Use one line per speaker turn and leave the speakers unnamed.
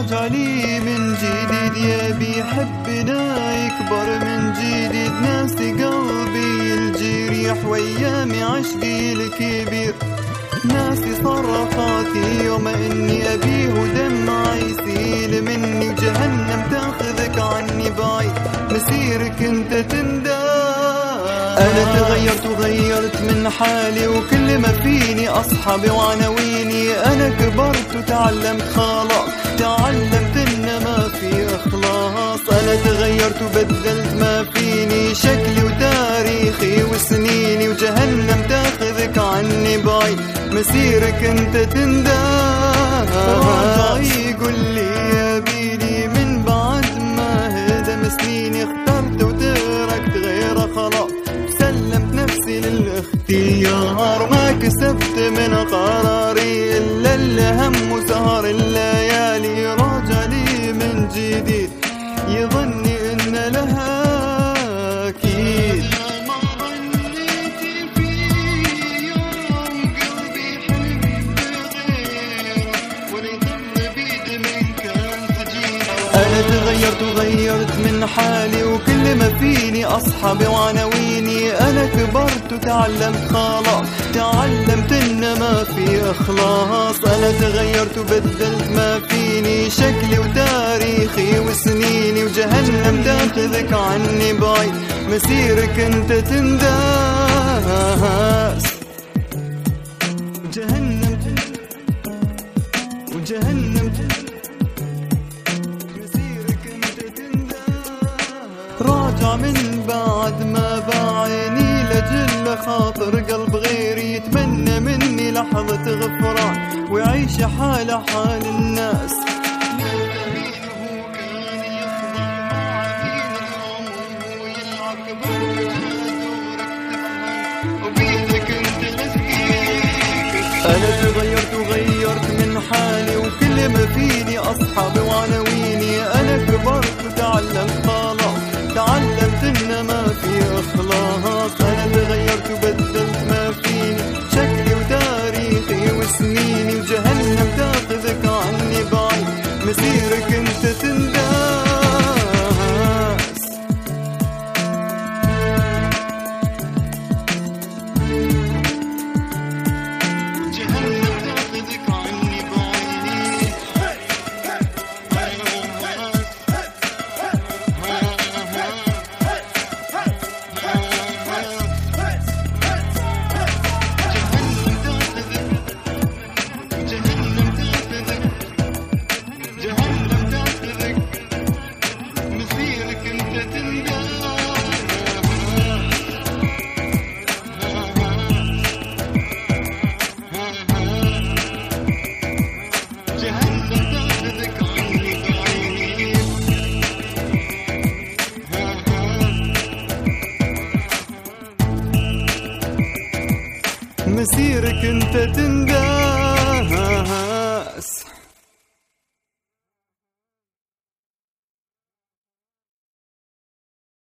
راجع لي من جديد، يبي حبنا يكبر من جديد، ناسي قلبي الجريح وايامي عشقي الكبير، ناسي صرخاتي يوم اني ابيه ودمع يسيل مني، وجهنم تاخذك عني بعيد مسيرك انت تندم. انا تغيرت وغيرت من حالي وكل ما فيني اصحابي وعناويني، انا كبرت وتعلمت خلاص، تعلمت ان ما في اخلاص، انا تغيرت وبدلت ما فيني، شكلي وتاريخي وسنيني، وجهنم تاخذك عني بعيد مسيرك انت تندم. يقول لي يا بيدي من بعد ما هدم سنيني، اخترت وتركت غيره خلاص، سلمت نفسي للاختيار، ما كسبت من قراري إلا الهم وسهر الليالي، راجع لي من جديد يظني إن لها أكيد. أنا تغيرت وغيرت من حالي وكل ما فيني أصحابي وعناويني، أنا كبرت وتعلمت خلاص، تعلمت إن ما في إخلاص، أنا تغيرت وبدلت ما فيني، شكلي وتاريخي وسنيني، وجهنم تاخذك عني بعيد مسيرك أنت تنداس. وجهنم راجع من بعد ما باعيني لجل خاطر قلب غيري، يتمنى مني لحظة غفران ويعيش حال حال الناس. أنا تغيرت وغيرت من حالي وكل ما فيني أصحابي وعناويني، أنا كبرت وتعلمت خلاص، تعلمت إن ما في إخلاص، أنا تغيرت وبدلت ما فيني، شكلي وتاريخي وسنيني، وجهنم تاخذك عني بعيد مسيرك أنت تنداس. مسيرك انت تندم.